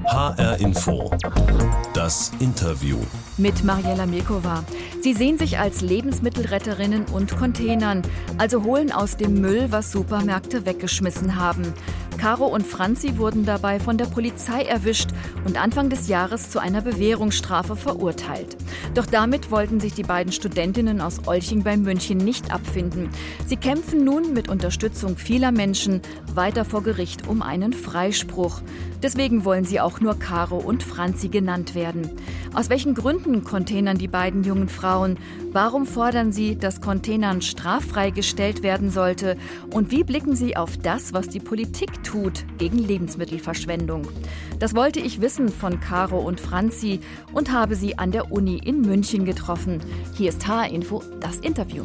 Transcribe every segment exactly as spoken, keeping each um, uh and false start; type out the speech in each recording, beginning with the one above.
H R Info. Das Interview. Mit Mariella Milkova. Sie sehen sich als Lebensmittelretterinnen und Containern, also holen aus dem Müll, was Supermärkte weggeschmissen haben. Caro und Franzi wurden dabei von der Polizei erwischt und Anfang des Jahres zu einer Bewährungsstrafe verurteilt. Doch damit wollten sich die beiden Studentinnen aus Olching bei München nicht abfinden. Sie kämpfen nun mit Unterstützung vieler Menschen weiter vor Gericht um einen Freispruch. Deswegen wollen sie auch nur Caro und Franzi genannt werden. Aus welchen Gründen containern die beiden jungen Frauen? Warum fordern sie, dass Containern straffrei gestellt werden sollte? Und wie blicken sie auf das, was die Politik tut gegen Lebensmittelverschwendung? Das wollte ich wissen von Caro und Franzi und habe sie an der Uni in München getroffen. Hier ist H R Info, das Interview.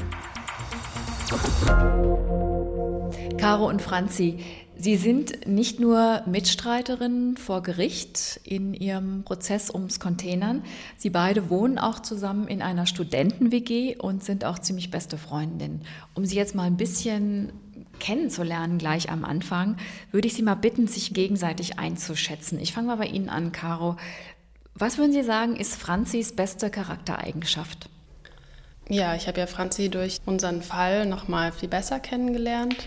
Caro und Franzi, Sie sind nicht nur Mitstreiterinnen vor Gericht in Ihrem Prozess ums Containern. Sie beide wohnen auch zusammen in einer Studenten-W G und sind auch ziemlich beste Freundinnen. Um Sie jetzt mal ein bisschen kennenzulernen gleich am Anfang, würde ich Sie mal bitten, sich gegenseitig einzuschätzen. Ich fange mal bei Ihnen an, Caro. Was würden Sie sagen, ist Franzis beste Charaktereigenschaft? Ja, ich habe ja Franzi durch unseren Fall noch mal viel besser kennengelernt.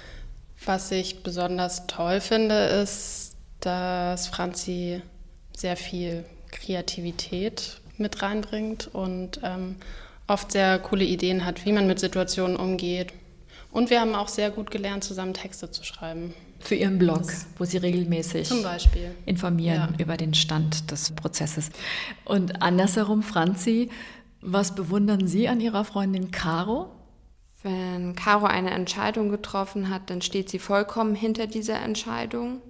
Was ich besonders toll finde, ist, dass Franzi sehr viel Kreativität mit reinbringt und ähm, oft sehr coole Ideen hat, wie man mit Situationen umgeht. Und wir haben auch sehr gut gelernt, zusammen Texte zu schreiben. Für Ihren Blog, wo Sie regelmäßig zum Beispiel informieren ja. über den Stand des Prozesses. Und andersherum, Franzi, was bewundern Sie an Ihrer Freundin Caro? Wenn Caro eine Entscheidung getroffen hat, dann steht sie vollkommen hinter dieser Entscheidung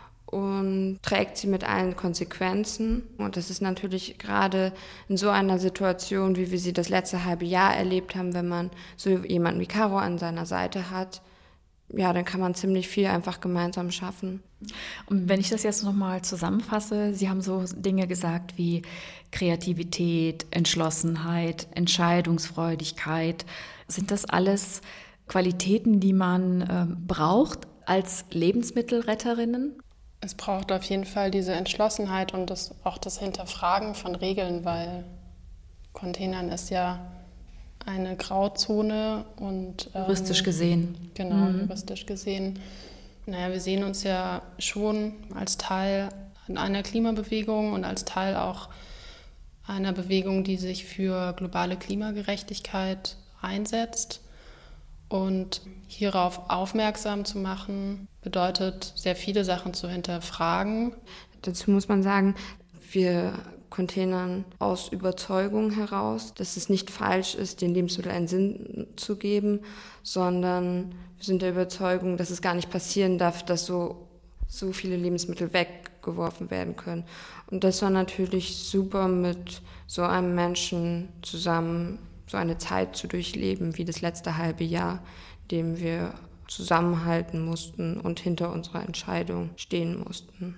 und trägt sie mit allen Konsequenzen. Und das ist natürlich gerade in so einer Situation, wie wir sie das letzte halbe Jahr erlebt haben, wenn man so jemanden wie Caro an seiner Seite hat, ja, dann kann man ziemlich viel einfach gemeinsam schaffen. Und wenn ich das jetzt nochmal zusammenfasse, Sie haben so Dinge gesagt wie Kreativität, Entschlossenheit, Entscheidungsfreudigkeit. Sind das alles Qualitäten, die man äh, braucht als Lebensmittelretterinnen? Es braucht auf jeden Fall diese Entschlossenheit und das, auch das Hinterfragen von Regeln, weil Containern ist ja eine Grauzone und ähm, juristisch gesehen. Genau, mhm. juristisch gesehen. Naja, wir sehen uns ja schon als Teil einer Klimabewegung und als Teil auch einer Bewegung, die sich für globale Klimagerechtigkeit einsetzt. Und hierauf aufmerksam zu machen, bedeutet, sehr viele Sachen zu hinterfragen. Dazu muss man sagen, wir Containern aus Überzeugung heraus, dass es nicht falsch ist, den Lebensmitteln einen Sinn zu geben, sondern wir sind der Überzeugung, dass es gar nicht passieren darf, dass so, so viele Lebensmittel weggeworfen werden können. Und das war natürlich super, mit so einem Menschen zusammen so eine Zeit zu durchleben, wie das letzte halbe Jahr, in dem wir zusammenhalten mussten und hinter unserer Entscheidung stehen mussten.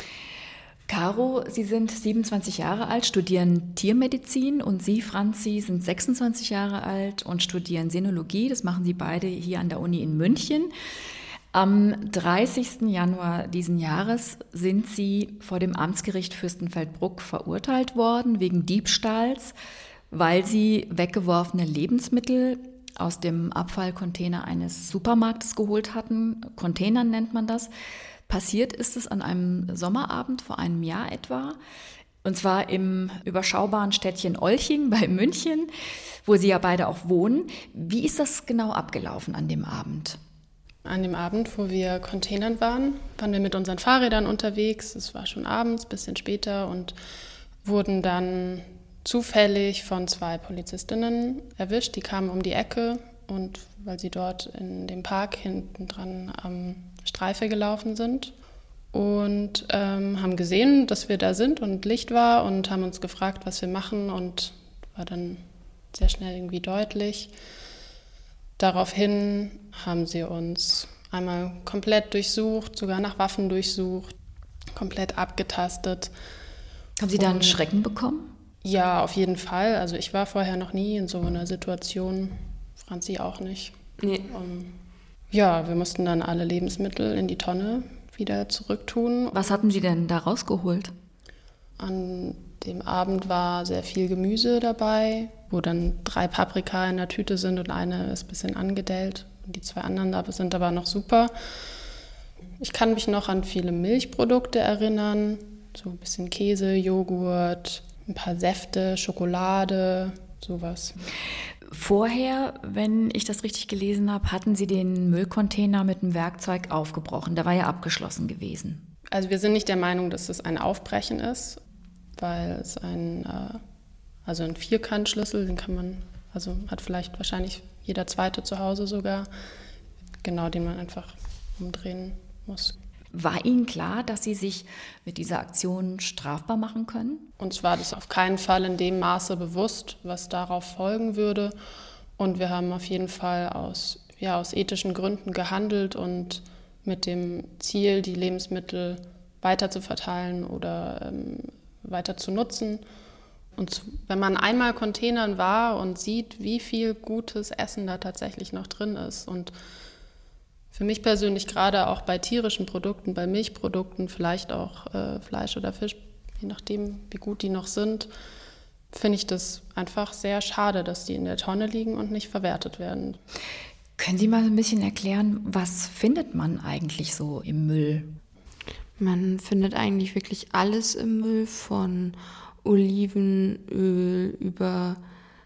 Caro, Sie sind siebenundzwanzig Jahre alt, studieren Tiermedizin und Sie, Franzi, sind sechsundzwanzig Jahre alt und studieren Sinologie. Das machen Sie beide hier an der Uni in München. Am dreißigsten Januar diesen Jahres sind Sie vor dem Amtsgericht Fürstenfeldbruck verurteilt worden wegen Diebstahls, weil Sie weggeworfene Lebensmittel aus dem Abfallcontainer eines Supermarktes geholt hatten. Containern nennt man das. Passiert ist es an einem Sommerabend vor einem Jahr etwa, und zwar im überschaubaren Städtchen Olching bei München, wo Sie ja beide auch wohnen. Wie ist das genau abgelaufen an dem Abend? An dem Abend, wo wir Containern waren, waren wir mit unseren Fahrrädern unterwegs. Es war schon abends, ein bisschen später, und wurden dann zufällig von zwei Polizistinnen erwischt. Die kamen um die Ecke, und weil sie dort in dem Park hinten dran am Streife gelaufen sind und ähm, haben gesehen, dass wir da sind und Licht war, und haben uns gefragt, was wir machen, und war dann sehr schnell irgendwie deutlich. Daraufhin haben sie uns einmal komplett durchsucht, sogar nach Waffen durchsucht, komplett abgetastet. Haben Sie da einen Schrecken bekommen? Ja, auf jeden Fall. Also ich war vorher noch nie in so einer Situation, Franzi auch nicht. Nee. Um, ja, wir mussten dann alle Lebensmittel in die Tonne wieder zurücktun. Was hatten Sie denn da rausgeholt? An dem Abend war sehr viel Gemüse dabei, wo dann drei Paprika in der Tüte sind und eine ist ein bisschen angedellt. Die zwei anderen sind aber noch super. Ich kann mich noch an viele Milchprodukte erinnern, so ein bisschen Käse, Joghurt, ein paar Säfte, Schokolade, sowas. Vorher, wenn ich das richtig gelesen habe, hatten Sie den Müllcontainer mit dem Werkzeug aufgebrochen. Der war ja abgeschlossen gewesen. Also wir sind nicht der Meinung, dass es ein Aufbrechen ist, weil es ein, also ein Vierkantschlüssel, den kann man, also hat vielleicht wahrscheinlich jeder Zweite zu Hause sogar, genau, den man einfach umdrehen muss. War Ihnen klar, dass Sie sich mit dieser Aktion strafbar machen können? Uns war das auf keinen Fall in dem Maße bewusst, was darauf folgen würde. Und wir haben auf jeden Fall aus, ja, aus ethischen Gründen gehandelt und mit dem Ziel, die Lebensmittel weiter zu verteilen oder ähm, weiter zu nutzen. Und wenn man einmal Containern war und sieht, wie viel gutes Essen da tatsächlich noch drin ist und für mich persönlich gerade auch bei tierischen Produkten, bei Milchprodukten, vielleicht auch äh, Fleisch oder Fisch, je nachdem, wie gut die noch sind, finde ich das einfach sehr schade, dass die in der Tonne liegen und nicht verwertet werden. Können Sie mal ein bisschen erklären, was findet man eigentlich so im Müll? Man findet eigentlich wirklich alles im Müll, von Olivenöl über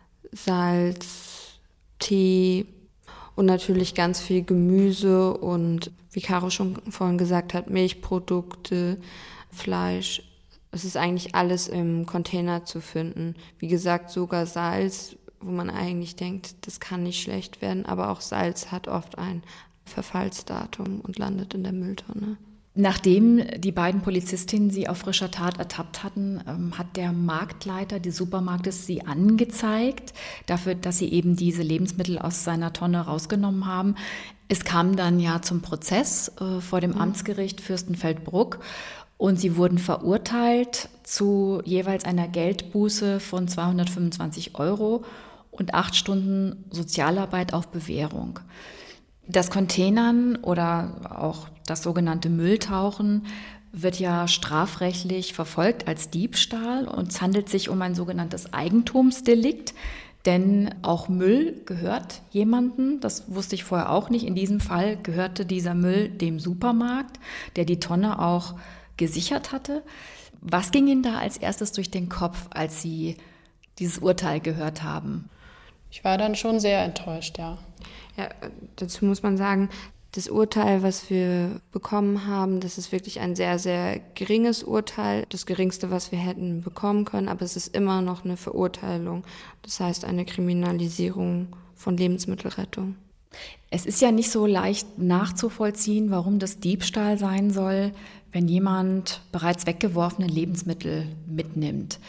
Salz, Tee und natürlich ganz viel Gemüse und, wie Caro schon vorhin gesagt hat, Milchprodukte, Fleisch. Es ist eigentlich alles im Container zu finden. Wie gesagt, sogar Salz, wo man eigentlich denkt, das kann nicht schlecht werden, aber auch Salz hat oft ein Verfallsdatum und landet in der Mülltonne. Nachdem die beiden Polizistinnen sie auf frischer Tat ertappt hatten, ähm, hat der Marktleiter des Supermarktes sie angezeigt, dafür, dass sie eben diese Lebensmittel aus seiner Tonne rausgenommen haben. Es kam dann ja zum Prozess äh, vor dem Amtsgericht Fürstenfeldbruck und sie wurden verurteilt zu jeweils einer Geldbuße von zweihundertfünfundzwanzig Euro und acht Stunden Sozialarbeit auf Bewährung. Das Containern oder auch das sogenannte Mülltauchen wird ja strafrechtlich verfolgt als Diebstahl und es handelt sich um ein sogenanntes Eigentumsdelikt, denn auch Müll gehört jemandem, das wusste ich vorher auch nicht. In diesem Fall gehörte dieser Müll dem Supermarkt, der die Tonne auch gesichert hatte. Was ging Ihnen da als erstes durch den Kopf, als Sie dieses Urteil gehört haben? Ich war dann schon sehr enttäuscht, ja. Ja, dazu muss man sagen, das Urteil, was wir bekommen haben, das ist wirklich ein sehr, sehr geringes Urteil. Das Geringste, was wir hätten bekommen können, aber es ist immer noch eine Verurteilung. Das heißt eine Kriminalisierung von Lebensmittelrettung. Es ist ja nicht so leicht nachzuvollziehen, warum das Diebstahl sein soll, wenn jemand bereits weggeworfene Lebensmittel mitnimmt.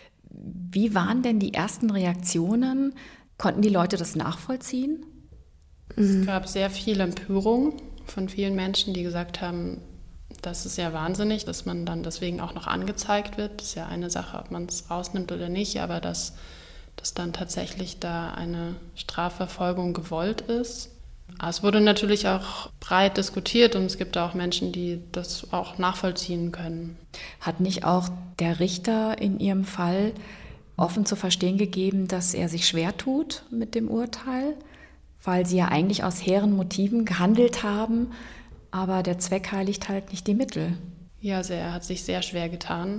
Wie waren denn die ersten Reaktionen? Konnten die Leute das nachvollziehen? Es gab sehr viel Empörung von vielen Menschen, die gesagt haben, das ist ja wahnsinnig, dass man dann deswegen auch noch angezeigt wird. Das ist ja eine Sache, ob man es rausnimmt oder nicht, aber dass, dass dann tatsächlich da eine Strafverfolgung gewollt ist. Aber es wurde natürlich auch breit diskutiert und es gibt auch Menschen, die das auch nachvollziehen können. Hat nicht auch der Richter in Ihrem Fall offen zu verstehen gegeben, dass er sich schwer tut mit dem Urteil? Weil sie ja eigentlich aus hehren Motiven gehandelt haben, aber der Zweck heiligt halt nicht die Mittel. Ja, also er hat sich sehr schwer getan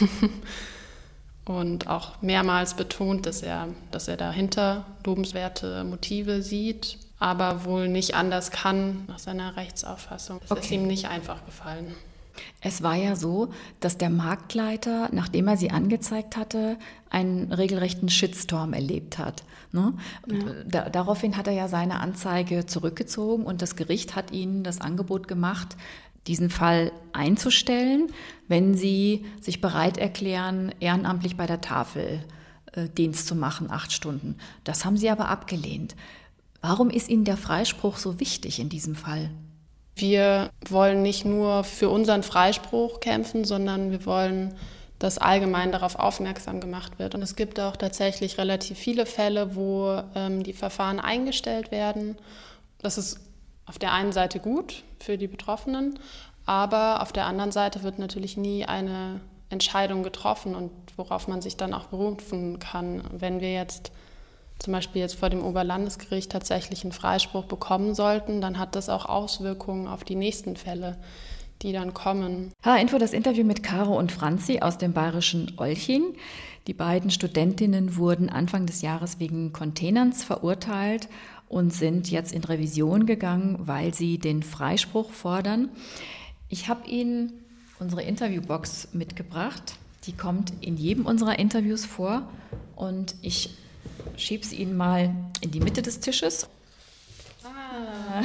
und auch mehrmals betont, dass er, dass er dahinter lobenswerte Motive sieht, aber wohl nicht anders kann nach seiner Rechtsauffassung. Es Okay. ist ihm nicht einfach gefallen. Es war ja so, dass der Marktleiter, nachdem er sie angezeigt hatte, einen regelrechten Shitstorm erlebt hat. Ne? Ja. Da, daraufhin hat er ja seine Anzeige zurückgezogen und das Gericht hat ihnen das Angebot gemacht, diesen Fall einzustellen, wenn sie sich bereit erklären, ehrenamtlich bei der Tafel äh, Dienst zu machen, acht Stunden. Das haben sie aber abgelehnt. Warum ist Ihnen der Freispruch so wichtig in diesem Fall? Wir wollen nicht nur für unseren Freispruch kämpfen, sondern wir wollen, dass allgemein darauf aufmerksam gemacht wird. Und es gibt auch tatsächlich relativ viele Fälle, wo ähm, die Verfahren eingestellt werden. Das ist auf der einen Seite gut für die Betroffenen, Aber auf der anderen Seite wird natürlich nie eine Entscheidung getroffen und worauf man sich dann auch berufen kann. Wenn wir jetzt zum Beispiel jetzt vor dem Oberlandesgericht tatsächlich einen Freispruch bekommen sollten, dann hat das auch Auswirkungen auf die nächsten Fälle, die dann kommen. H-Info, das Interview mit Caro und Franzi aus dem bayerischen Olching. Die beiden Studentinnen wurden Anfang des Jahres wegen Containerns verurteilt und sind jetzt in Revision gegangen, weil sie den Freispruch fordern. Ich habe Ihnen unsere Interviewbox mitgebracht. Die kommt in jedem unserer Interviews vor und ich schiebe sie Ihnen mal in die Mitte des Tisches. Ah.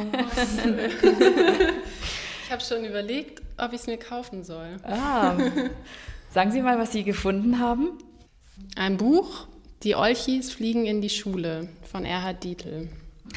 Ich habe schon überlegt, ob ich es mir kaufen soll. Ah. Sagen Sie mal, was Sie gefunden haben. Ein Buch, Die Olchis fliegen in die Schule von Erhard Dietl.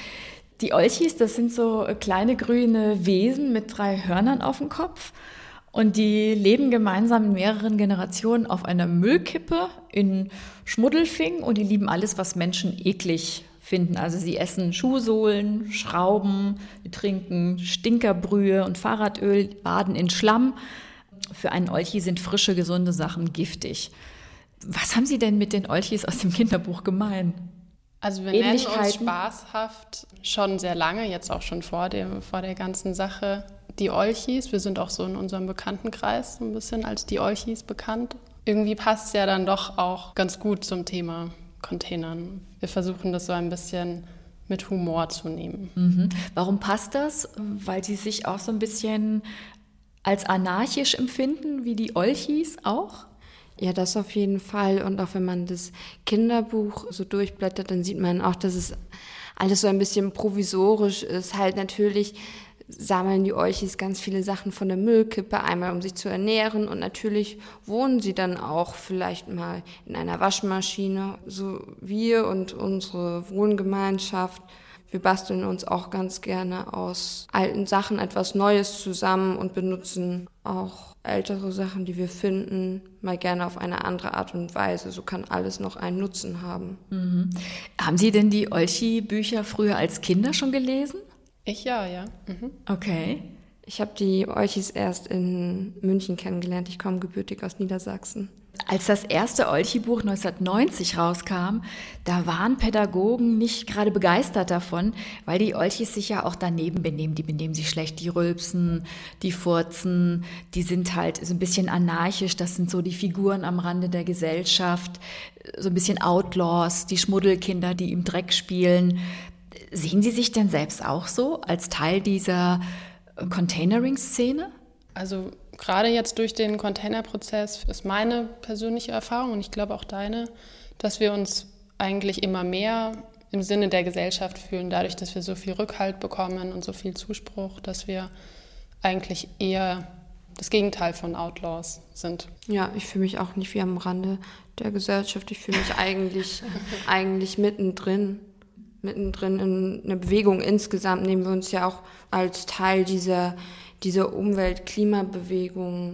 Die Olchis, das sind so kleine grüne Wesen mit drei Hörnern auf dem Kopf. Und die leben gemeinsam in mehreren Generationen auf einer Müllkippe in Schmuddelfing und die lieben alles, was Menschen eklig finden. Also sie essen Schuhsohlen, Schrauben, die trinken Stinkerbrühe und Fahrradöl, baden in Schlamm. Für einen Olchi sind frische, gesunde Sachen giftig. Was haben Sie denn mit den Olchis aus dem Kinderbuch gemein? Also wir nennen uns spaßhaft schon sehr lange, jetzt auch schon vor dem, vor der ganzen Sache, die Olchis. Wir sind auch so in unserem Bekanntenkreis so ein bisschen als die Olchis bekannt. Irgendwie passt es ja dann doch auch ganz gut zum Thema Containern. Wir versuchen das so ein bisschen mit Humor zu nehmen. Mhm. Warum passt das? Weil Sie sich auch so ein bisschen als anarchisch empfinden, wie die Olchis auch? Ja, das auf jeden Fall. Und auch wenn man das Kinderbuch so durchblättert, dann sieht man auch, dass es alles so ein bisschen provisorisch ist. Halt natürlich sammeln die Olchis ganz viele Sachen von der Müllkippe, einmal um sich zu ernähren. Und natürlich wohnen sie dann auch vielleicht mal in einer Waschmaschine. So wir und unsere Wohngemeinschaft, wir basteln uns auch ganz gerne aus alten Sachen etwas Neues zusammen und benutzen auch ältere Sachen, die wir finden, mal gerne auf eine andere Art und Weise. So kann alles noch einen Nutzen haben. Mhm. Haben Sie denn die Olchi-Bücher früher als Kinder schon gelesen? Ich ja, ja. Mhm. Okay. Ich habe die Olchis erst in München kennengelernt. Ich komme gebürtig aus Niedersachsen. Als das erste Olchi-Buch neunzehnhundertneunzig rauskam, da waren Pädagogen nicht gerade begeistert davon, weil die Olchis sich ja auch daneben benehmen. Die benehmen sich schlecht, die rülpsen, die furzen, die sind halt so ein bisschen anarchisch. Das sind so die Figuren am Rande der Gesellschaft, so ein bisschen Outlaws, die Schmuddelkinder, die im Dreck spielen. Sehen Sie sich denn selbst auch so als Teil dieser Containering-Szene? Also gerade jetzt durch den Containerprozess ist meine persönliche Erfahrung und ich glaube auch deine, dass wir uns eigentlich immer mehr im Sinne der Gesellschaft fühlen, dadurch, dass wir so viel Rückhalt bekommen und so viel Zuspruch, dass wir eigentlich eher das Gegenteil von Outlaws sind. Ja, ich fühle mich auch nicht wie am Rande der Gesellschaft. Ich fühle mich eigentlich, eigentlich mittendrin. mittendrin in einer Bewegung. Insgesamt nehmen wir uns ja auch als Teil dieser, dieser Umwelt-Klimabewegung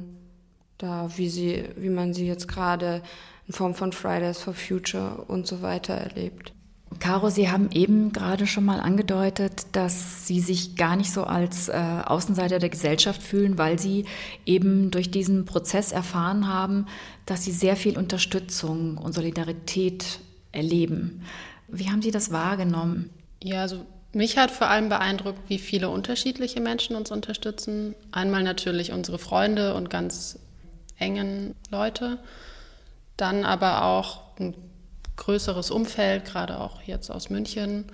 da, wie sie, wie man sie jetzt gerade in Form von Fridays for Future und so weiter erlebt. Caro, Sie haben eben gerade schon mal angedeutet, dass Sie sich gar nicht so als äh, Außenseiter der Gesellschaft fühlen, weil Sie eben durch diesen Prozess erfahren haben, dass Sie sehr viel Unterstützung und Solidarität erleben. Wie haben Sie das wahrgenommen? Ja, also mich hat vor allem beeindruckt, wie viele unterschiedliche Menschen uns unterstützen. Einmal natürlich unsere Freunde und ganz engen Leute, dann aber auch ein größeres Umfeld, gerade auch jetzt aus München,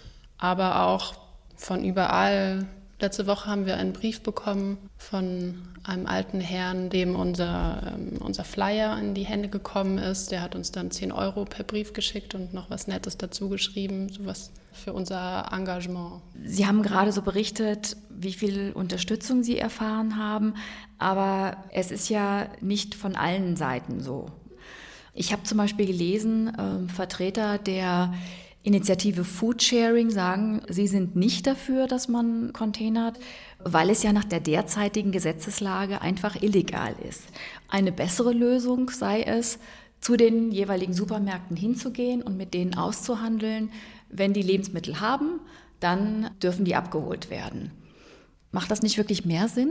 aber auch von überall. Letzte Woche haben wir einen Brief bekommen von einem alten Herrn, dem unser, ähm, unser Flyer in die Hände gekommen ist. Der hat uns dann zehn Euro per Brief geschickt und noch was Nettes dazu geschrieben, sowas für unser Engagement. Sie haben gerade so berichtet, wie viel Unterstützung Sie erfahren haben, aber es ist ja nicht von allen Seiten so. Ich habe zum Beispiel gelesen, äh, Vertreter der Initiative Foodsharing sagen, sie sind nicht dafür, dass man containert, weil es ja nach der derzeitigen Gesetzeslage einfach illegal ist. Eine bessere Lösung sei es, zu den jeweiligen Supermärkten hinzugehen und mit denen auszuhandeln. Wenn die Lebensmittel haben, dann dürfen die abgeholt werden. Macht das nicht wirklich mehr Sinn?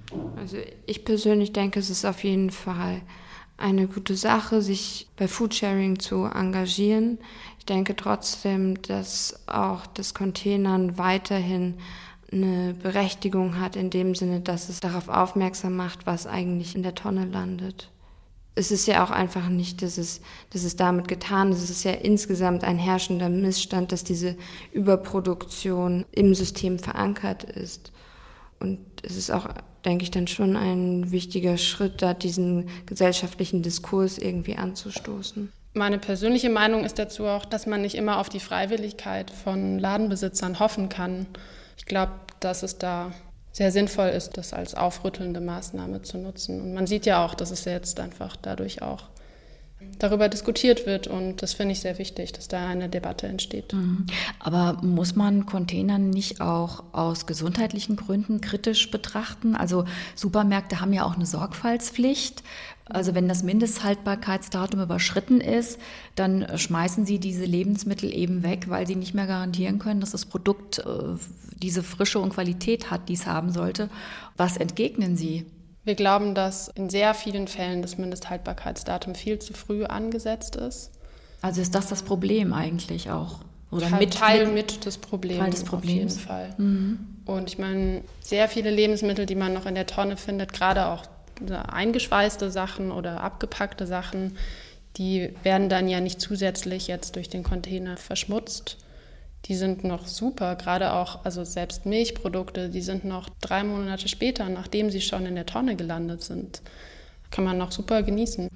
Also ich persönlich denke, es ist auf jeden Fall eine gute Sache, sich bei Foodsharing zu engagieren. Ich denke trotzdem, dass auch das Containern weiterhin eine Berechtigung hat, in dem Sinne, dass es darauf aufmerksam macht, was eigentlich in der Tonne landet. Es ist ja auch einfach nicht, dass es, dass es damit getan ist. Es ist ja insgesamt ein herrschender Missstand, dass diese Überproduktion im System verankert ist. Und es ist auch, denke ich, dann schon ein wichtiger Schritt, da diesen gesellschaftlichen Diskurs irgendwie anzustoßen. Meine persönliche Meinung ist dazu auch, dass man nicht immer auf die Freiwilligkeit von Ladenbesitzern hoffen kann. Ich glaube, dass es da sehr sinnvoll ist, das als aufrüttelnde Maßnahme zu nutzen. Und man sieht ja auch, dass es jetzt einfach dadurch auch darüber diskutiert wird. Und das finde ich sehr wichtig, dass da eine Debatte entsteht. Aber muss man Container nicht auch aus gesundheitlichen Gründen kritisch betrachten? Also Supermärkte haben ja auch eine Sorgfaltspflicht. Also wenn das Mindesthaltbarkeitsdatum überschritten ist, dann schmeißen sie diese Lebensmittel eben weg, weil sie nicht mehr garantieren können, dass das Produkt äh, diese Frische und Qualität hat, die es haben sollte. Was entgegnen Sie? Wir glauben, dass in sehr vielen Fällen das Mindesthaltbarkeitsdatum viel zu früh angesetzt ist. Also ist das das Problem eigentlich auch? Oder Teil, mit, Teil mit, mit des Problems, Teil des Problems. Auf jeden Fall. Mhm. Und ich meine, sehr viele Lebensmittel, die man noch in der Tonne findet, gerade auch eingeschweißte Sachen oder abgepackte Sachen, die werden dann ja nicht zusätzlich jetzt durch den Container verschmutzt. Die sind noch super, gerade auch, also selbst Milchprodukte, die sind noch drei Monate später, nachdem sie schon in der Tonne gelandet sind, kann man noch super genießen.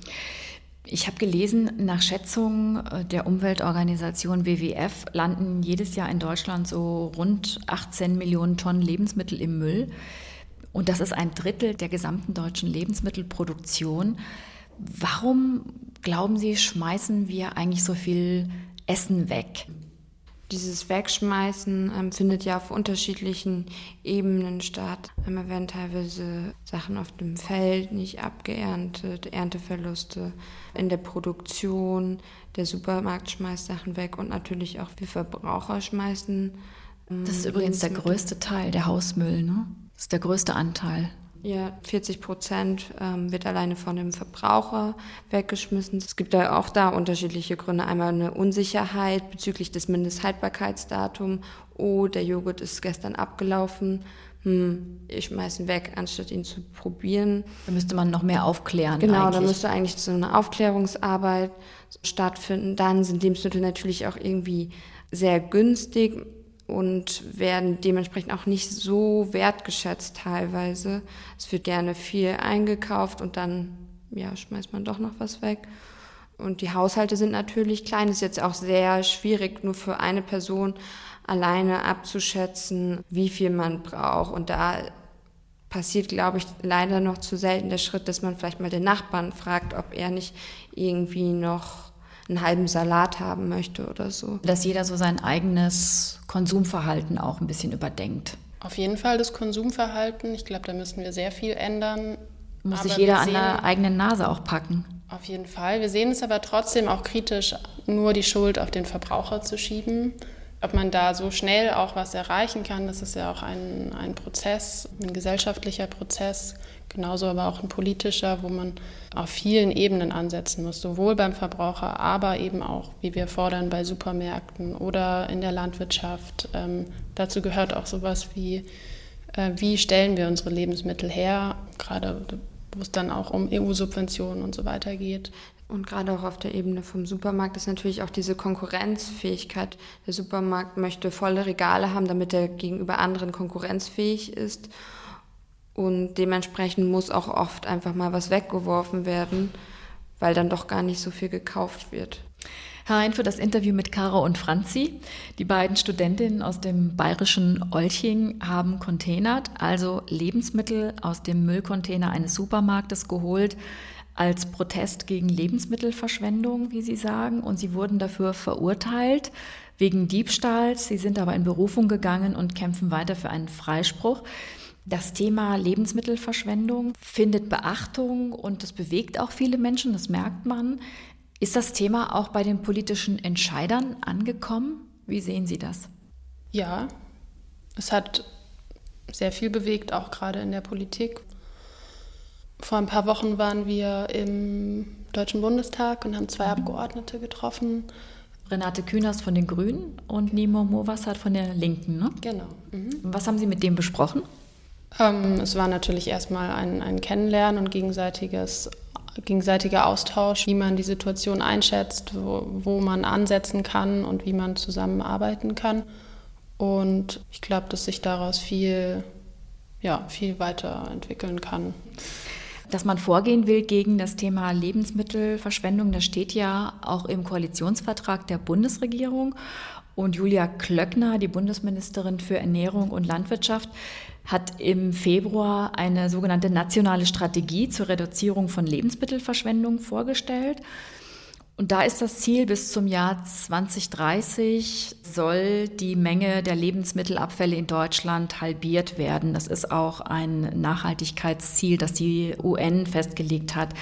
Ich habe gelesen, nach Schätzungen der Umweltorganisation W W F landen jedes Jahr in Deutschland so rund achtzehn Millionen Tonnen Lebensmittel im Müll. Und das ist ein Drittel der gesamten deutschen Lebensmittelproduktion. Warum, glauben Sie, schmeißen wir eigentlich so viel Essen weg? Dieses Wegschmeißen ähm, findet ja auf unterschiedlichen Ebenen statt. Einmal werden teilweise Sachen auf dem Feld nicht abgeerntet, Ernteverluste in der Produktion, der Supermarkt schmeißt Sachen weg und natürlich auch wir Verbraucher schmeißen. Ähm, das ist übrigens der größte Teil, der Hausmüll, ne? Das ist der größte Anteil. Ja, vierzig Prozent ähm, wird alleine von dem Verbraucher weggeschmissen. Es gibt da auch da unterschiedliche Gründe. Einmal eine Unsicherheit bezüglich des Mindesthaltbarkeitsdatums. Oh, der Joghurt ist gestern abgelaufen. Hm, ich schmeiße ihn weg, anstatt ihn zu probieren. Da müsste man noch mehr aufklären. Genau, eigentlich. da müsste eigentlich so eine Aufklärungsarbeit stattfinden. Dann sind Lebensmittel natürlich auch irgendwie sehr günstig und werden dementsprechend auch nicht so wertgeschätzt teilweise. Es wird gerne viel eingekauft und dann ja, schmeißt man doch noch was weg. Und die Haushalte sind natürlich klein. Es ist jetzt auch sehr schwierig, nur für eine Person alleine abzuschätzen, wie viel man braucht. Und da passiert, glaube ich, leider noch zu selten der Schritt, dass man vielleicht mal den Nachbarn fragt, ob er nicht irgendwie noch einen halben Salat haben möchte oder so. Dass jeder so sein eigenes Konsumverhalten auch ein bisschen überdenkt. Auf jeden Fall das Konsumverhalten. Ich glaube, da müssen wir sehr viel ändern. Muss aber sich jeder sehen, an der eigenen Nase auch packen. Auf jeden Fall. Wir sehen es aber trotzdem auch kritisch, nur die Schuld auf den Verbraucher zu schieben. Ob man da so schnell auch was erreichen kann, das ist ja auch ein, ein Prozess, ein gesellschaftlicher Prozess, genauso aber auch ein politischer, wo man auf vielen Ebenen ansetzen muss, sowohl beim Verbraucher, aber eben auch, wie wir fordern, bei Supermärkten oder in der Landwirtschaft. Ähm, dazu gehört auch sowas wie, äh, wie stellen wir unsere Lebensmittel her, gerade wo es dann auch um E U-Subventionen und so weiter geht. Und gerade auch auf der Ebene vom Supermarkt ist natürlich auch diese Konkurrenzfähigkeit. Der Supermarkt möchte volle Regale haben, damit er gegenüber anderen konkurrenzfähig ist. Und dementsprechend muss auch oft einfach mal was weggeworfen werden, weil dann doch gar nicht so viel gekauft wird. Herr Hein, für das Interview mit Caro und Franzi. Die beiden Studentinnen aus dem bayerischen Olching haben containert, also Lebensmittel aus dem Müllcontainer eines Supermarktes geholt, als Protest gegen Lebensmittelverschwendung, wie sie sagen. Und sie wurden dafür verurteilt wegen Diebstahls. Sie sind aber in Berufung gegangen und kämpfen weiter für einen Freispruch. Das Thema Lebensmittelverschwendung findet Beachtung und das bewegt auch viele Menschen, das merkt man. Ist das Thema auch bei den politischen Entscheidern angekommen? Wie sehen Sie das? Ja, es hat sehr viel bewegt, auch gerade in der Politik. Vor ein paar Wochen waren wir im Deutschen Bundestag und haben zwei Abgeordnete getroffen. Renate Künast von den Grünen und Nimo Movassat von der Linken, ne? Genau. Mhm. Was haben Sie mit dem besprochen? Ähm, es war natürlich erstmal ein, ein Kennenlernen und gegenseitiges, gegenseitiger Austausch, wie man die Situation einschätzt, wo, wo man ansetzen kann und wie man zusammenarbeiten kann. Und ich glaube, dass sich daraus viel, ja, viel weiterentwickeln kann. Dass man vorgehen will gegen das Thema Lebensmittelverschwendung, das steht ja auch im Koalitionsvertrag der Bundesregierung. Und Julia Klöckner, die Bundesministerin für Ernährung und Landwirtschaft, hat im Februar eine sogenannte nationale Strategie zur Reduzierung von Lebensmittelverschwendung vorgestellt. Und da ist das Ziel, bis zum Jahr zwanzig dreißig soll die Menge der Lebensmittelabfälle in Deutschland halbiert werden. Das ist auch ein Nachhaltigkeitsziel, das die U N festgelegt hat.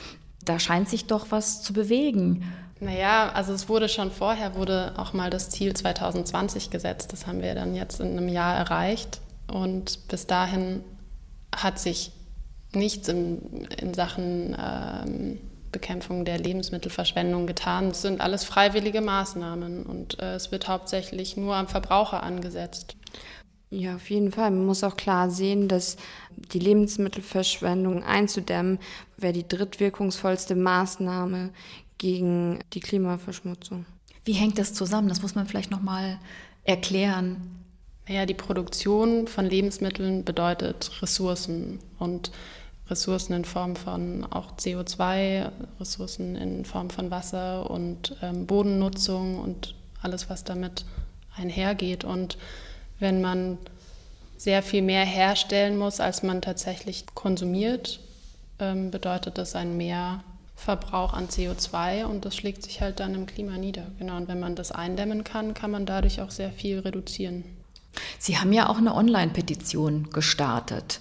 Da scheint sich doch was zu bewegen. Naja, also es wurde schon vorher, wurde auch mal das Ziel zwanzig zwanzig gesetzt. Das haben wir dann jetzt in einem Jahr erreicht. Und bis dahin hat sich nichts in, in Sachen ähm, Bekämpfung der Lebensmittelverschwendung getan. Es sind alles freiwillige Maßnahmen und äh, es wird hauptsächlich nur am Verbraucher angesetzt. Ja, auf jeden Fall. Man muss auch klar sehen, dass die Lebensmittelverschwendung einzudämmen, wäre die drittwirkungsvollste Maßnahme gegen die Klimaverschmutzung. Wie hängt das zusammen? Das muss man vielleicht noch mal erklären. Naja, die Produktion von Lebensmitteln bedeutet Ressourcen und Ressourcen in Form von auch C O zwei, Ressourcen in Form von Wasser und ähm, Bodennutzung und alles, was damit einhergeht. Und wenn man sehr viel mehr herstellen muss, als man tatsächlich konsumiert, ähm, bedeutet das ein Mehrverbrauch an C O zwei und das schlägt sich halt dann im Klima nieder. Genau. Und wenn man das eindämmen kann, kann man dadurch auch sehr viel reduzieren. Sie haben ja auch eine Online-Petition gestartet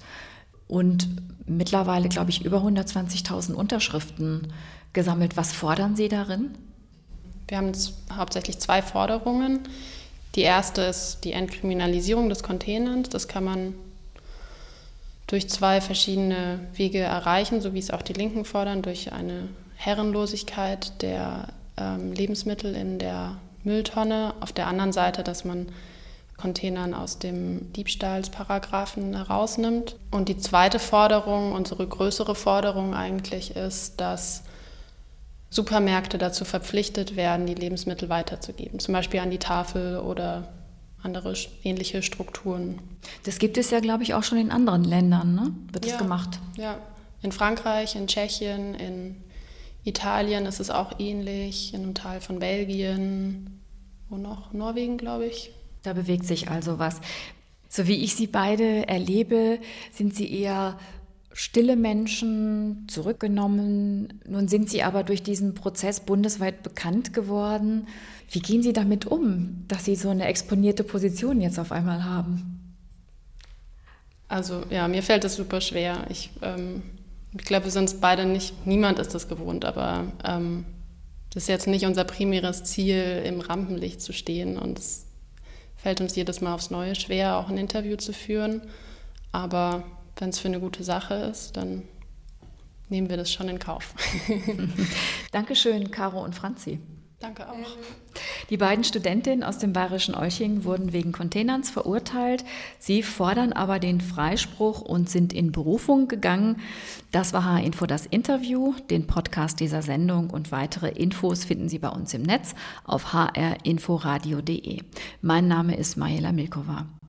und mittlerweile, glaube ich, über hundertzwanzigtausend Unterschriften gesammelt. Was fordern Sie darin? Wir haben hauptsächlich zwei Forderungen. Die erste ist die Entkriminalisierung des Containerns. Das kann man durch zwei verschiedene Wege erreichen, so wie es auch die Linken fordern, durch eine Herrenlosigkeit der ähm, Lebensmittel in der Mülltonne. Auf der anderen Seite, dass man Containern aus dem Diebstahlsparagraphen herausnimmt. Und die zweite Forderung, unsere größere Forderung eigentlich ist, dass Supermärkte dazu verpflichtet werden, die Lebensmittel weiterzugeben, zum Beispiel an die Tafel oder andere ähnliche Strukturen. Das gibt es ja, glaube ich, auch schon in anderen Ländern, ne? Wird das ja, gemacht? Ja, in Frankreich, in Tschechien, in Italien ist es auch ähnlich, in einem Teil von Belgien, wo noch? Norwegen, glaube ich. Da bewegt sich also was. So wie ich Sie beide erlebe, sind Sie eher stille Menschen, zurückgenommen. Nun sind Sie aber durch diesen Prozess bundesweit bekannt geworden. Wie gehen Sie damit um, dass Sie so eine exponierte Position jetzt auf einmal haben? Also ja, mir fällt das super schwer. Ich, ähm, ich glaube, wir sind es beide nicht, niemand ist das gewohnt, aber ähm, das ist jetzt nicht unser primäres Ziel, im Rampenlicht zu stehen und es fällt uns jedes Mal aufs Neue schwer, auch ein Interview zu führen. Aber wenn es für eine gute Sache ist, dann nehmen wir das schon in Kauf. Dankeschön, Caro und Franzi. Danke auch. Die beiden Studentinnen aus dem bayerischen Olching wurden wegen Containerns verurteilt. Sie fordern aber den Freispruch und sind in Berufung gegangen. Das war H R-Info das Interview. Den Podcast dieser Sendung und weitere Infos finden Sie bei uns im Netz auf h r info radio punkt d e. Mein Name ist Majela Milkova.